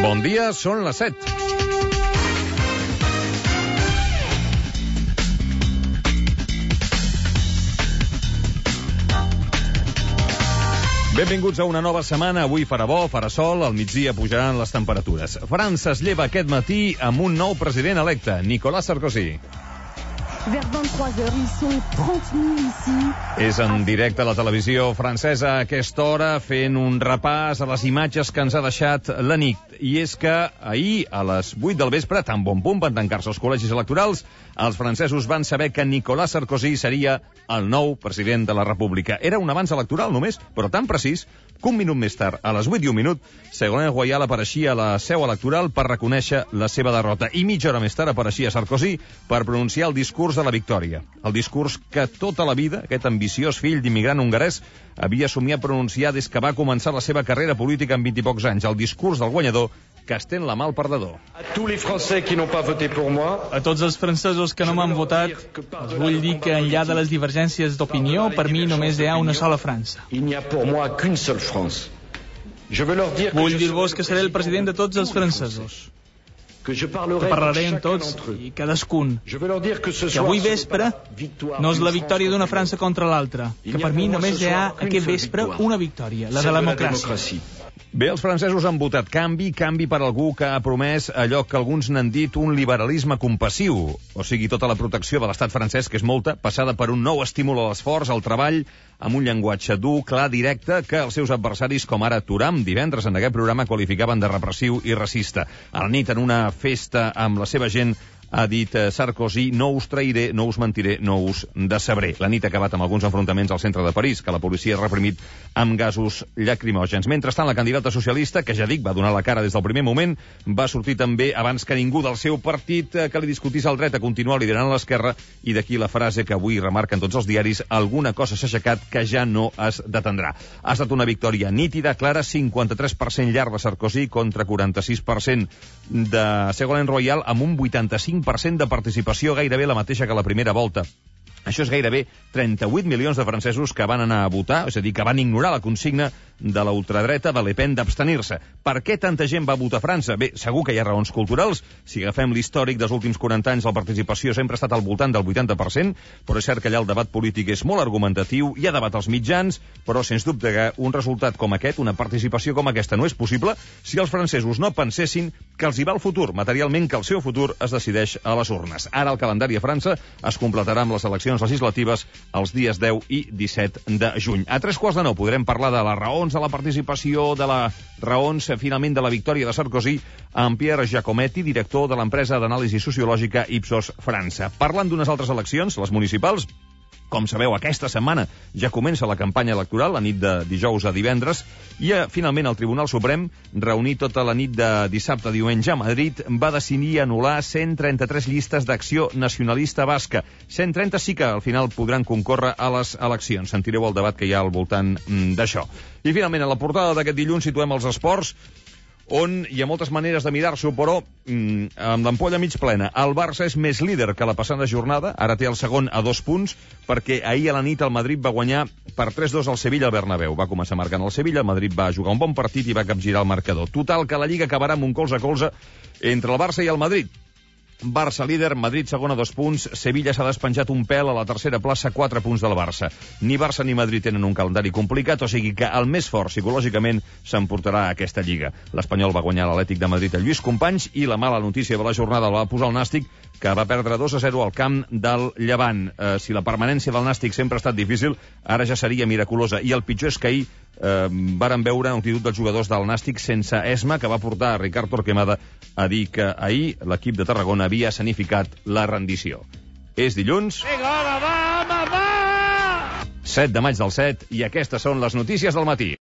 Bon dia, són les 7. Benvinguts a una nova setmana. Avui farà bo, farà sol, al migdia pujaran les temperatures. França es lleva aquest matí amb un nou president electe, Nicolas Sarkozy. Vers 23h, ils sont 30.000 ici. És en directe a la televisió francesa a aquesta hora, fent un repàs a les imatges que ens ha deixat la nit. I és que ahir, a les 8 del vespre, tan bon punt van tancar-se els col·legis electorals, els francesos van saber que Nicolas Sarkozy seria el nou president de la República. Era un avanç electoral només, però tan precís que un minut més tard, a les 8 i un minut, Ségolène Royal apareixia a la seu electoral per reconèixer la seva derrota. I mitja hora més tard apareixia Sarkozy per pronunciar el discurs de la victòria. El discurs que tota la vida aquest ambiciós fill d'immigrant hongarès havia somiat pronunciar des que va començar la seva carrera política amb 20 i pocs anys. El discurs del guanyador que estén la mà al perdedor. A tots els francesos que no m'han votat, els vull dir que enllà de les divergències d'opinió, per mi només hi ha una sola França. Vull dir-vos que seré el president de tots els francesos, que parlaré amb tots i cadascun, que avui vespre no és la victòria d'una França contra l'altra, que per mi només hi ha aquest vespre una victòria, la de la democràcia. Bé, els francesos han votat canvi per algú que ha promès allò que alguns n'han dit un liberalisme compassiu, o sigui, tota la protecció de l'estat francès, que és molta, passada per un nou estímul a l'esforç, al treball, amb un llenguatge dur, clar, directe, que els seus adversaris, com ara Thuram, divendres en aquest programa, qualificaven de repressiu i racista. A la nit, en una festa amb la seva gent, ha dit Sarkozy: no us trairé, no us mentiré, no us decebré. La nit ha acabat amb alguns enfrontaments al centre de París, que la policia ha reprimit amb gasos lacrimògens. Mentrestant, la candidata socialista, que ja dic, va donar la cara des del primer moment, va sortir també abans que ningú del seu partit que li discutís el dret a continuar liderant l'esquerra, i d'aquí la frase que avui remarquen tots els diaris: alguna cosa s'ha aixecat que ja no es detendrà. Ha estat una victòria nítida, clara, 53% llarg de Sarkozy contra 46% de Ségolène Royal, amb un 85% de participació, gairebé la mateixa que la primera volta. Això és gairebé 38 milions de francesos que van anar a votar, és a dir, que van ignorar la consigna de la ultradreta de Le Pen d'abstenir-se. Per què tanta gent va votar a França? Bé, segur que hi ha raons culturals. Si agafem l'històric dels últims 40 anys, la participació sempre ha estat al voltant del 80%, però és cert que allà el debat polític és molt argumentatiu, hi ha debat als mitjans, però sens dubte que un resultat com aquest, una participació com aquesta, no és possible si els francesos no pensessin que els hi va el futur, materialment, que el seu futur es decideix a les urnes. Ara el calendari a França es completarà amb les eleccions legislatives els dies 10 i 17 de juny. A 8:45 podrem parlar de les raons de la participació, de les raons, finalment, de la victòria de Sarkozy, amb Pierre Giacometti, director de l'empresa d'anàlisi sociològica Ipsos França. Parlant d'unes altres eleccions, les municipals. Com sabeu, aquesta setmana ja comença la campanya electoral, la nit de dijous a divendres, i finalment el Tribunal Suprem, reunit tota la nit de dissabte a diumenge a Madrid, va decidir anul·lar 133 llistes d'acció nacionalista basca. 130 sí que al final podran concórrer a les eleccions. Sentireu el debat que hi ha al voltant d'això. I finalment, a la portada d'aquest dilluns situem els esports, on hi ha moltes maneres de mirar-s'ho, però amb l'ampolla mig plena. El Barça és més líder que la passada jornada, ara té el segon a 2 punts, perquè ahir a la nit el Madrid va guanyar per 3-2 al Sevilla al Bernabéu. Va començar marcant el Sevilla, el Madrid va jugar un bon partit i va capgirar el marcador. Total, que la Lliga acabarà amb un colze a colze entre el Barça i el Madrid. Barça líder, Madrid segon a 2 punts, Sevilla s'ha despenjat un pèl a la tercera plaça, 4 punts del Barça. Ni Barça ni Madrid tenen un calendari complicat, o sigui que el més fort psicològicament s'emportarà a aquesta Lliga. L'Espanyol va guanyar l'Atlètic de Madrid a Lluís Companys, i la mala notícia de la jornada la va posar el Nàstic, que va perdre 2-0 al camp del Llevant. Si la permanència del Nàstic sempre ha estat difícil, ara ja seria miraculosa. I el pitjor és que ahir varen veure una actitud dels jugadors del Nàstic sense esma, que va portar a Ricard Torquemada a dir que ahir l'equip de Tarragona havia escenificat la rendició. És dilluns, 7 de maig del 7, i aquestes són les notícies del matí.